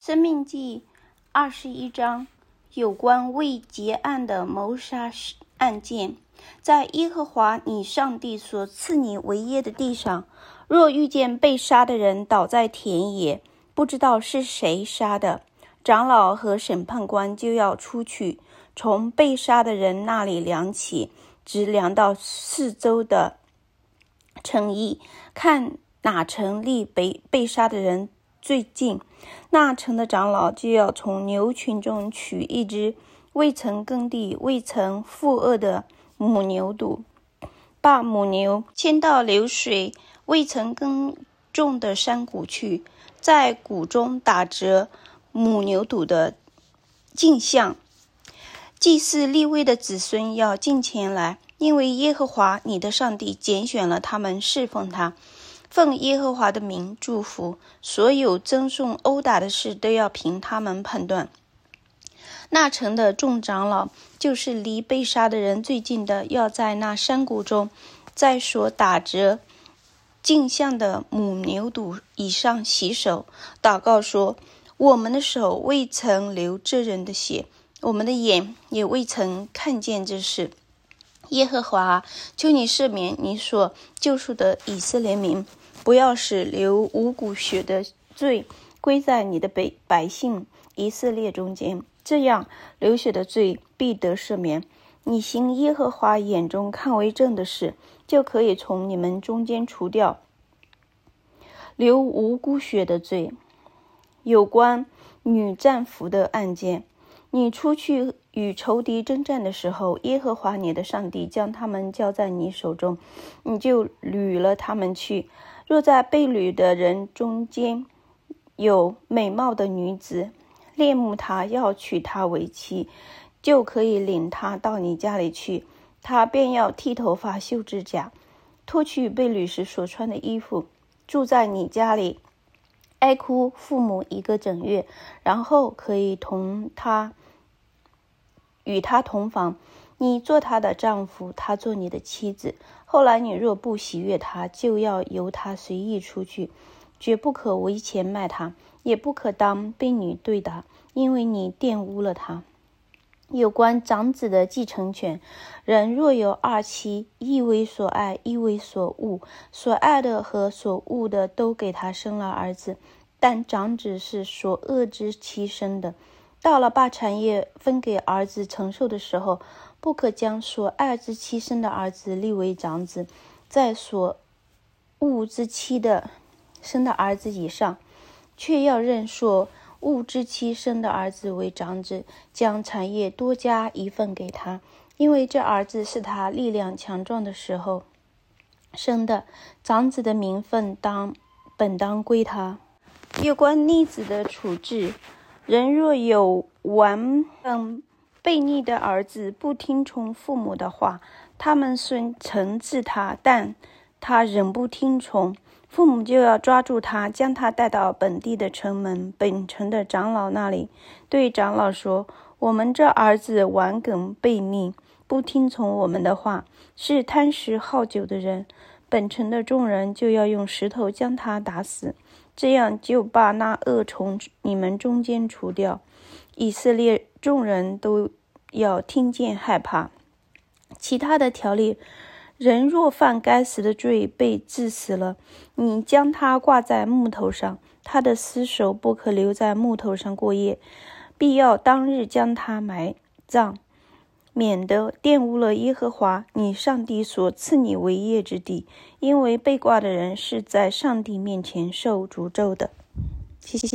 申命记21章有关未结案的谋杀案件。在耶和华你上帝所赐你为业的地上，若遇见被杀的人倒在田野，不知道是谁杀的，长老和审判官就要出去，从被杀的人那里量起，直量到四周的城邑，看哪城离被杀的人最近，那城的长老就要从牛群中取一只未曾耕地、未曾负軛的母牛犊，把母牛牵到流水未曾耕种的山谷去，在谷中打折母牛犊的颈项。祭司利未的子孙要近前来，因为耶和华你的上帝拣选了他们侍奉他，奉耶和华的名祝福。所有争讼殴打的事都要凭他们判断。那城的众长老，就是离被杀的人最近的，要在那山谷中，在所打折颈项的母牛犊以上洗手，祷告说：我们的手未曾流这人的血，我们的眼也未曾看见这事。耶和华，求你赦免你所救赎的以色列民，不要使流无辜血的罪归在你的百姓以色列中间，这样流血的罪必得赦免。你行耶和华眼中看为正的事，就可以从你们中间除掉流无辜血的罪。有关女战俘的案件，你出去与仇敌征战的时候，耶和华你的上帝将他们交在你手中，你就掳了他们去。若在被掳的人中间有美貌的女子，恋慕她，要娶她为妻，就可以领她到你家里去。她便要剃头发、修指甲，脱去被掳时所穿的衣服，住在你家里，哀哭父母1个整月，然后可以与他同房，你做他的丈夫，他做你的妻子。后来你若不喜悦他，就要由他随意出去，绝不可为钱卖他，也不可当婢女对他，因为你玷污了他。有关长子的继承权，人若有2妻，一为所爱，一为所恶，所爱的和所恶的都给他生了儿子，但长子是所恶之妻生的。到了把产业分给儿子承受的时候，不可将所爱之妻生的儿子立为长子，在所恶之妻的生的儿子以上，却要认所恶之妻生的儿子为长子，将产业多加一份给他，因为这儿子是他力量强壮的时候生的，长子的名分本当归他。有关逆子的处置，人若有顽梗悖逆的儿子，不听从父母的话，他们虽惩治他，但他仍不听从，父母就要抓住他，将他带到本地的城门，本城的长老那里，对长老说：我们这儿子顽梗悖逆，不听从我们的话，是贪食好酒的人。本城的众人就要用石头将他打死，这样就把那恶从你们中间除掉。以色列众人都要听见害怕。其他的条例，人若犯该死的罪被治死了，你将他挂在木头上，他的尸首不可留在木头上过夜，必要当日将他埋葬，免得玷污了耶和华你上帝所赐你为业之地，因为被挂的人是在上帝面前受诅咒的。谢谢。